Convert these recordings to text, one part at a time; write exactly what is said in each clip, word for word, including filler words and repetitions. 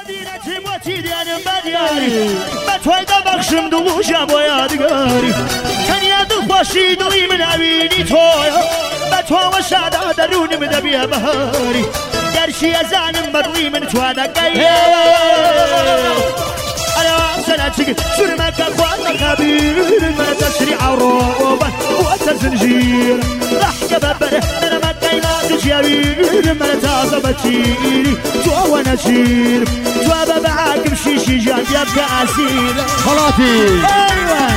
مدينة موتي أنا بدياري بتويدا بخشم دلوشا بويا دقاري كان يدو باشي دلي من عبيني تويا بتوا وشادا درون من دبيا بهاري درشي أزان مدلي من توادا قيا أنا سنتك سرمك أخوان خبير ما تسريع الروبة وتزنجير راح جبابره أنا ما كينا تجيبير ما تعصبتيني تو ونشير تو ببعاك بشيشي جان يبقى أسير خلاطي أيوة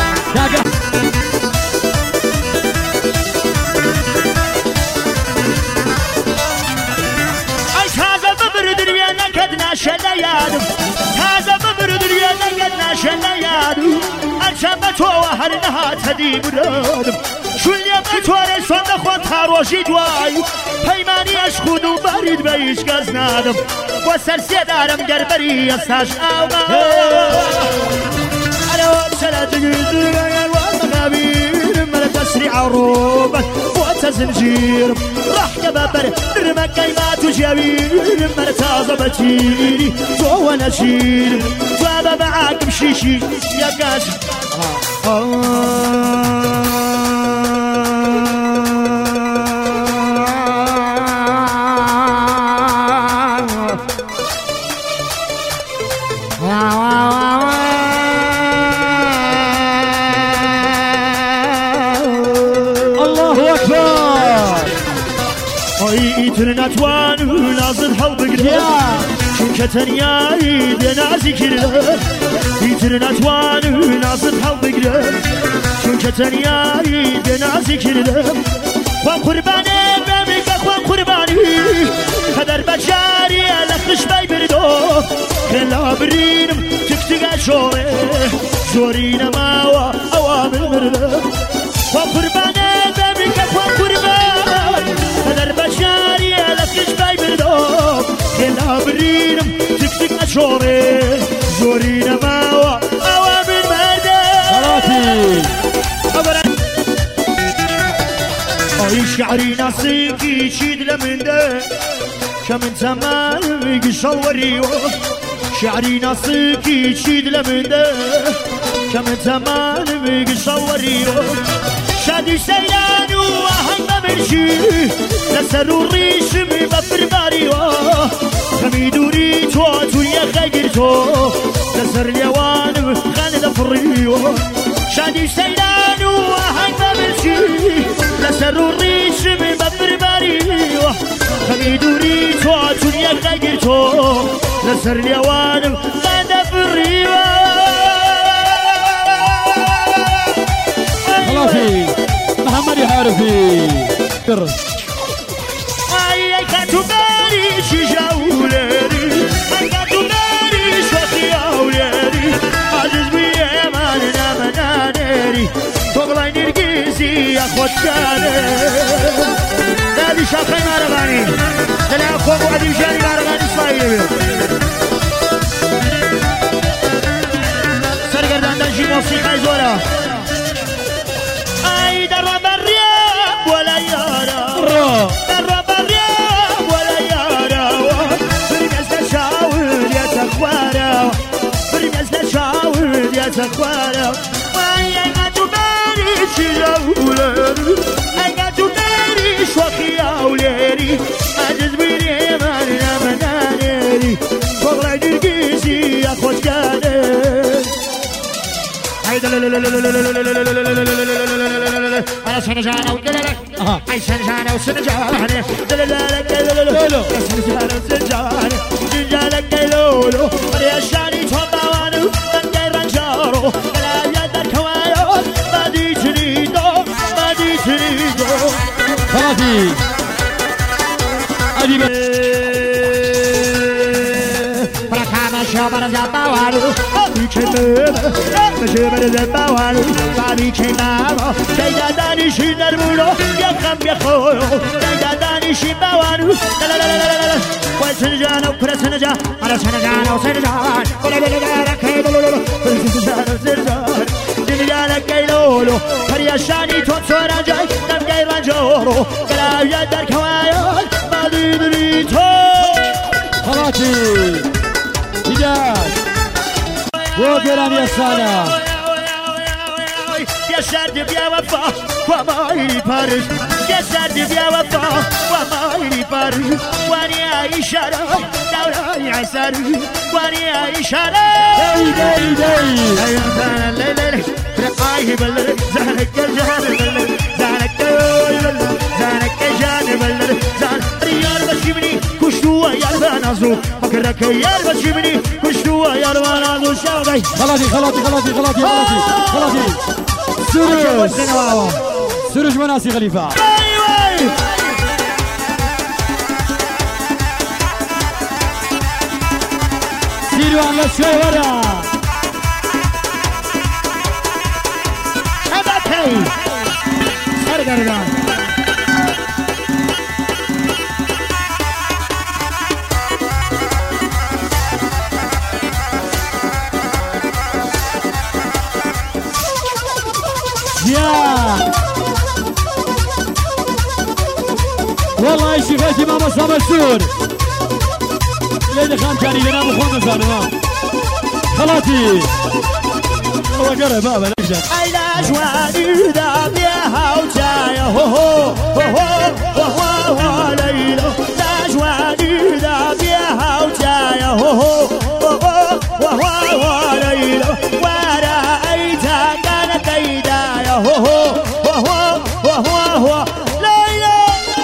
عيش هذا ببرد ريانا كدنا شليادم هذا ببرد ريانا كدنا شليادم الشمبة وهرنها تدي برادم شو اللي بتواري صند خوانتها روشي دواي پیمانی اشخود و برید بیش گز نادم و سرسی دارم گربری استاش آما أنا سلات قدر والمغابير من تسريع الروبة وتزنجير راح جبابر رمك كيمات وجابير من تازبتيني تو ونشير توابا معاك بشيشي يا قاش نتوان نازل حلب قدر شنك تنياي بنازي كرده يتر نتوان نازل حلب قدر شنك تنياي بنازي كرده خوان قرباني بامك خوان قرباني قدر بجاري لخش باي بردو خلا برينم تكتك شوري شورينا ماوا اوامل مرده خوان قرباني بامك خوان قرباني قدر بجاري لخش باي بردو خلا برينم تكتك شوري شورينا ماوا اوامل مرده خلاطي اي شعري ناسك يشيد لمن ده كمن زمان يقشل وريوه شعري ناسك يشيد لمن ده كمن زمان يقشل وريوه شادي سيلان وهم بمرشي لسر الريش مبفر باريوه خميدوري تواتو يا خيرتو لسر اليوان خاند فريوه شادي سيلان وهم بمرشي لسر الريش مبفر باريوه خميدوري تواتو يا خيرتو لسر اليوان خاند فريوه خلاصي محمد يحارفي كر اي اي كاتو باري شجاولي اي كاتو باري شخياولي عجز بيه مالنا منانيري تغلي نرقيسي يا خوتاني هذه شاخي مارغاني تلا اخوك وعدي جاني مارغاني صايبي سرقردان دنجي موسيقى زورا اي درب الرياب ولا يارا درب الرياب ولا يارا برمز تشاور يا تخوارا برمز تشاور يا تخوارا اي اي تباري شلولر اي تباري شوخي اوليري عجز بيني مالنا منانيري فغري درقيسي يا خوش كاني أنا سنجانا ودلالك أي سنجانا وسنجانا دلالك لولو سنجانا وسنجانا سنجالك لولو أنا شاني توباوانو من غير رنجارو لا يدك هوايو ما دي تريدو ما دي تريدو خلاصي أجيب شابر زباوالو میکنم شابر زباوالو و میکنم جای دانشی در مورو یکم بخورو جای دانشی باوالو لا لا لا لا لا وای سنجانو کره سنجان آره سنجانو سنجان ولا لا لا لا کیلولو سنجانو سنجان دنیا کیلولو پریشانی تو سرانجای دم گیر رنجورو کلاوی در کوایان مادی دری تو خلاصي مجاد وقران يا صالح يا شادب يا وفا وما يفارج يا شادب يا وفا وما يفارج واني إشارة دوري عسار واني إشارة داي داي داي أيام الليل رقاي بلد زانك جانب بلد زانك بلد زانك جانب بلد زان ريال بشيبني كشتوا يا البنازو فكرك يا بشيبني كشتوا يا البنازو شاوي خلاصي خلاصي خلاصي خلاصي خلاصي خلاصي سروج سروج مناسي خليفة سيروا على شوي ورا هي سرقرقان يا والله ايش فاتي ماما صامسون ليلة خان كان ينام وخون زانوا خلاصي هو قرب بابا نجد علاج وانيدا بيها وجاية هو هو هو هو هو ليلى علاج وانيدا بيها وجاية هو هو هو هو ليلى ورأيتها كانت هداية هو هو هو هو ليلى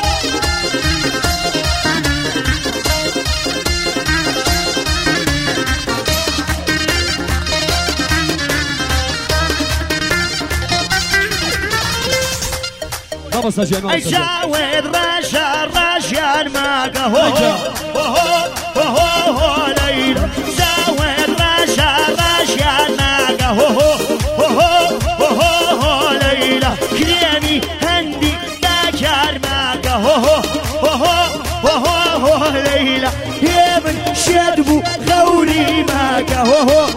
بابا سجل ما سجل شاود رشا رشا الماقة هو هو هو هو ليلى شاود رشا رشا الماقة هو هو هو ليلى كريمي هندي داكار ماقة هو هو هو ليلى يا من شدبو غوري ماقة هو